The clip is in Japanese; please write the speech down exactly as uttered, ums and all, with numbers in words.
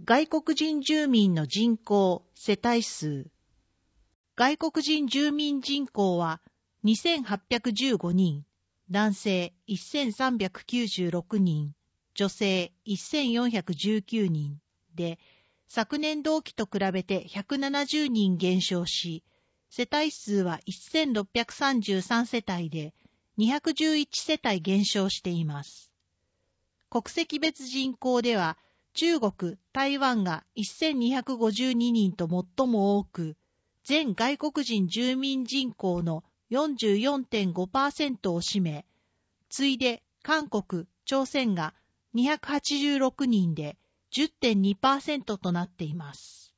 外国人住民の人口、世帯数。外国人住民人口はにせんはっぴゃくじゅうごにん、男性せんさんびゃくきゅうじゅうろくにん、女性せんよんひゃくじゅうきゅうにんで、昨年同期と比べてひゃくななじゅうにん減少し、世帯数はせんろっぴゃくさんじゅうさんせたいでにひゃくじゅういちせたい減少しています。国籍別人口では、中国、台湾がせんにひゃくごじゅうににんと最も多く、全外国人住民人口の よんじゅうよんてんごパーセント を占め、次いで韓国、朝鮮がにひゃくはちじゅうろくにんで じゅってんにパーセント となっています。